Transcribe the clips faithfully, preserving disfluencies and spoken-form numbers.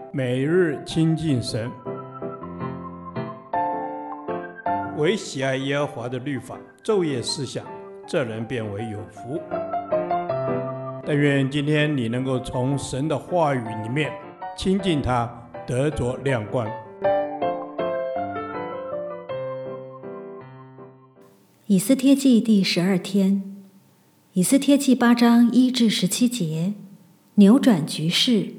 每日亲近神，唯喜爱耶和华的律法，昼夜思想，这人变为有福。但愿今天你能够从神的话语里面亲近他，得着亮光。 以斯帖记第十二天，以斯帖记八章一至十七节，扭转局势。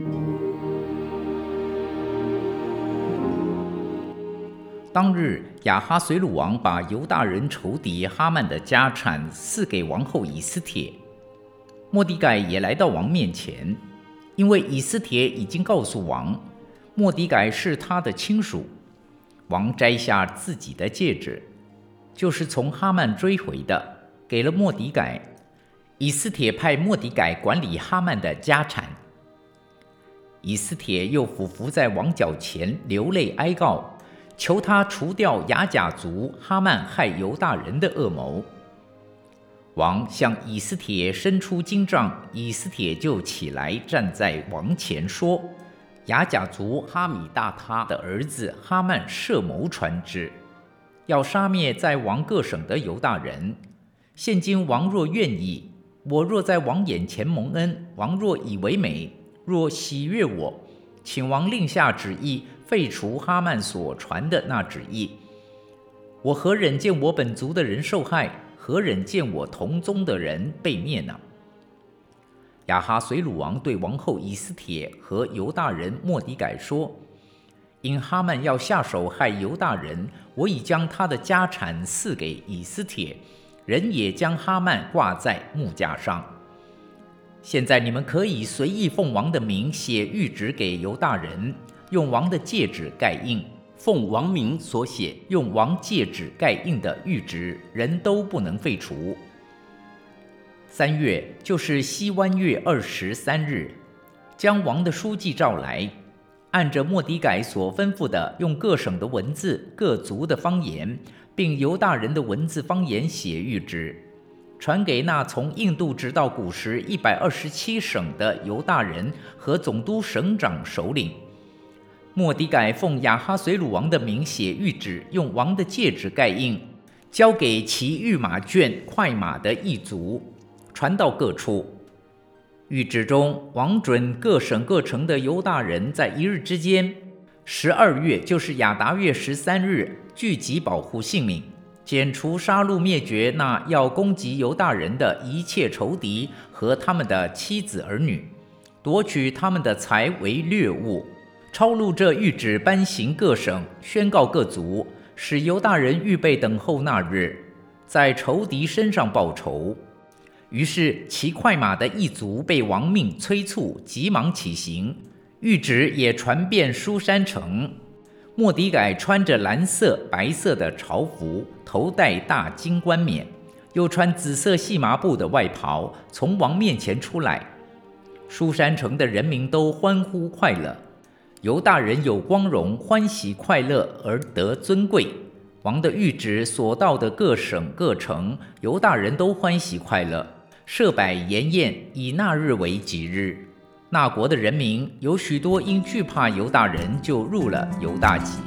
当日，亚哈随鲁王把犹大人仇敌哈曼的家产赐给王后以斯帖。末底改也来到王面前，因为以斯帖已经告诉王，末底改是他的亲属。王摘下自己的戒指，就是从哈曼追回的，给了末底改。以斯帖派末底改管理哈曼的家产。以斯帖又俯伏在王脚前，流泪哀告，求他除掉亚甲族哈曼害犹大人的恶谋。王向以斯帖伸出金杖，以斯帖就起来站在王前说：亚甲族哈米大他的儿子哈曼设谋传之，要杀灭在王各省的犹大人。现今王若愿意，我若在王眼前蒙恩，王若以为美，若喜悦我，请王令下旨意，废除哈曼所传的那旨意。我何忍见我本族的人受害？何忍见我同宗的人被灭呢？亚哈随鲁王对王后以斯帖和犹大人末底改说：因哈曼要下手害犹大人，我已将他的家产赐给以斯帖，人也将哈曼挂在木架上。现在你们可以随意奉王的名写谕旨给犹大人，用王的戒指盖印，奉王名所写用王戒指盖印的谕旨，人都不能废除。三月，就是西湾月二十三日，将王的书记召来，按着末底改所吩咐的，用各省的文字、各族的方言，并犹大人的文字方言写谕旨，传给那从印度直到古时一百二十七省的犹大人和总督省长首领。末底改奉亚哈随鲁王的名写谕旨，用王的戒指盖印，交给骑御马圈、快马的一族，传到各处。谕旨中，王准各省各城的犹大人在一日之间，十二月，就是亚达月十三日，聚集保护性命，剪除杀戮灭绝那要攻击犹大人的一切仇敌和他们的妻子儿女，夺取他们的财为掠物。抄录这谕旨，颁行各省，宣告各族，使犹大人预备等候那日，在仇敌身上报仇。于是骑快马的一族被王命催促，急忙起行。谕旨也传遍书珊城。末底改穿着蓝色、白色的朝服，头戴大金冠冕，又穿紫色细麻布的外袍，从王面前出来。书珊城的人民都欢呼快乐，犹大人有光荣，欢喜快乐而得尊贵。王的谕旨所到的各省各城，犹大人都欢喜快乐，设摆筵宴，以那日为吉日。那国的人民有许多因惧怕犹大人，就入了犹大籍。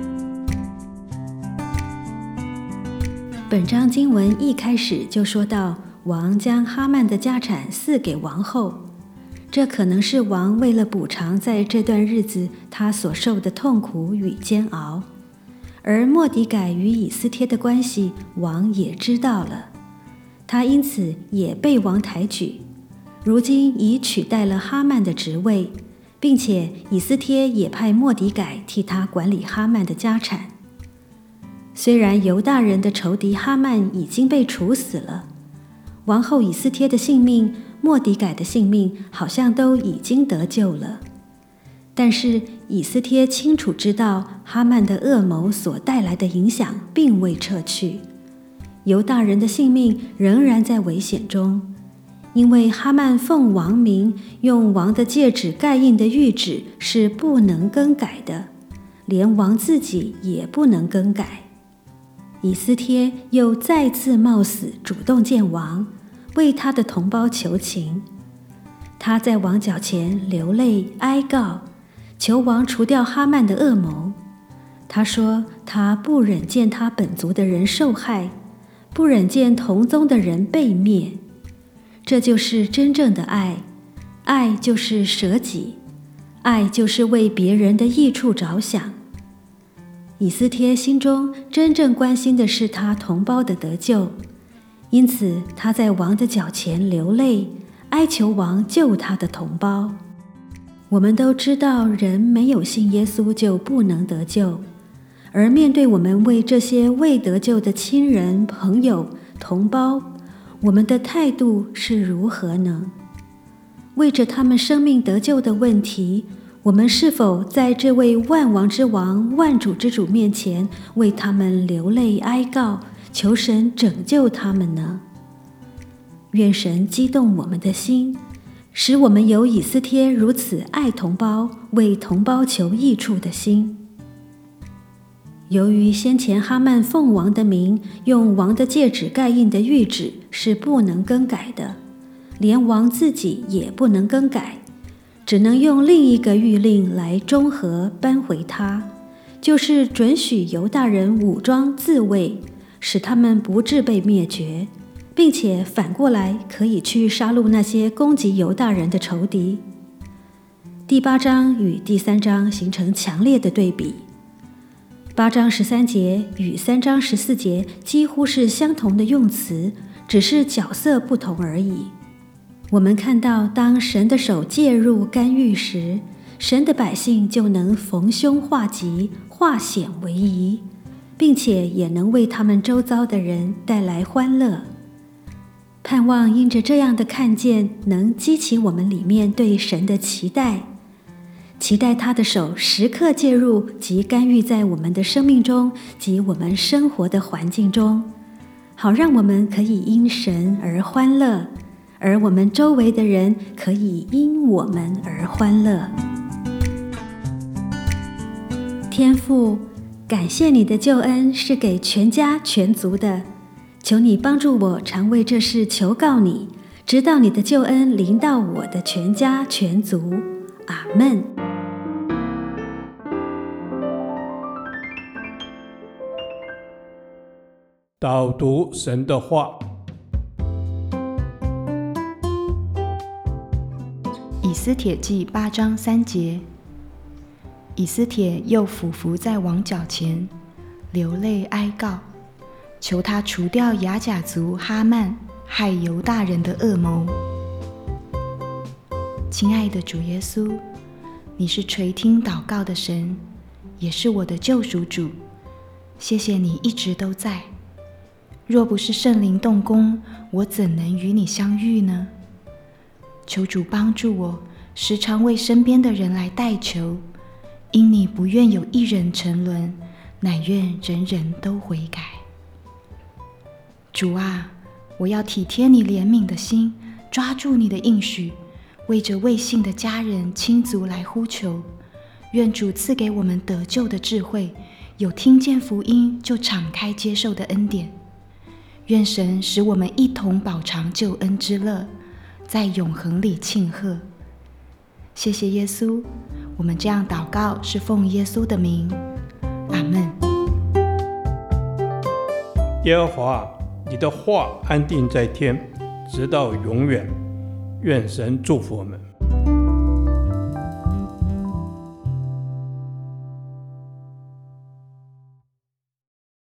本章经文一开始就说到，王将哈曼的家产赐给王后，这可能是王为了补偿在这段日子他所受的痛苦与煎熬。而末底改与以斯帖的关系，王也知道了，他因此也被王抬举，如今已取代了哈曼的职位，并且以斯帖也派末底改替他管理哈曼的家产。虽然犹大人的仇敌哈曼已经被处死了，王后以斯帖的性命、末底改的性命好像都已经得救了，但是以斯帖清楚知道哈曼的恶谋所带来的影响并未撤去，犹大人的性命仍然在危险中，因为哈曼奉王名用王的戒指盖印的谕旨是不能更改的，连王自己也不能更改。以斯帖又再次冒死主动见王，为他的同胞求情。他在王脚前流泪哀告， 求王除掉哈曼的恶谋。他说他不忍见他本族的人受害，不忍见同宗的人被灭。这就是真正的爱，爱就是舍己，爱就是为别人的益处着想。以斯帖心中真正关心的是他同胞的得救，因此他在王的脚前流泪，哀求王救他的同胞。我们都知道，人没有信耶稣就不能得救，而面对我们为这些未得救的亲人、朋友、同胞，我们的态度是如何呢？为着他们生命得救的问题，我们是否在这位万王之王、万主之主面前为他们流泪哀告，求神拯救他们呢？愿神激动我们的心，使我们有以斯帖如此爱同胞、为同胞求益处的心。由于先前哈曼奉王的名，用王的戒指盖印的谕旨是不能更改的，连王自己也不能更改，只能用另一个谕令来中和扳回他，就是准许犹大人武装自卫，使他们不致被灭绝，并且反过来可以去杀戮那些攻击犹大人的仇敌。第八章与第三章形成强烈的对比，八章十三节与三章十四节几乎是相同的用词，只是角色不同而已。我们看到，当神的手介入干预时，神的百姓就能逢凶化吉，化险为夷，并且也能为他们周遭的人带来欢乐。盼望因着这样的看见，能激起我们里面对神的期待，期待他的手时刻介入及干预在我们的生命中及我们生活的环境中，好让我们可以因神而欢乐，而我们周围的人可以因我们而欢乐。天父，感谢你的救恩是给全家全族的，求你帮助我常为这事求告你，直到你的救恩临到我的全家全族。阿们。 导读神的话。 以斯帖记八章三节，以斯帖又俯伏在王脚前，流泪哀告，求他除掉亚甲族哈曼害犹大人的恶谋。亲爱的主耶稣，你是垂听祷告的神，也是我的救赎主，谢谢你一直都在。若不是圣灵动工，我怎能与你相遇呢？求主帮助我，时常为身边的人来代求，因你不愿有一人沉沦，乃愿人人都悔改。主啊，我要体贴你怜悯的心，抓住你的应许，为着未信的家人亲族来呼求。愿主赐给我们得救的智慧，有听见福音就敞开接受的恩典。愿神使我们一同饱尝救恩之乐，在永恒里庆贺。谢谢耶稣，我们这样祷告是奉耶稣的名，阿们。 耶和华，你的话安定在天，直到永远。愿神祝福我们。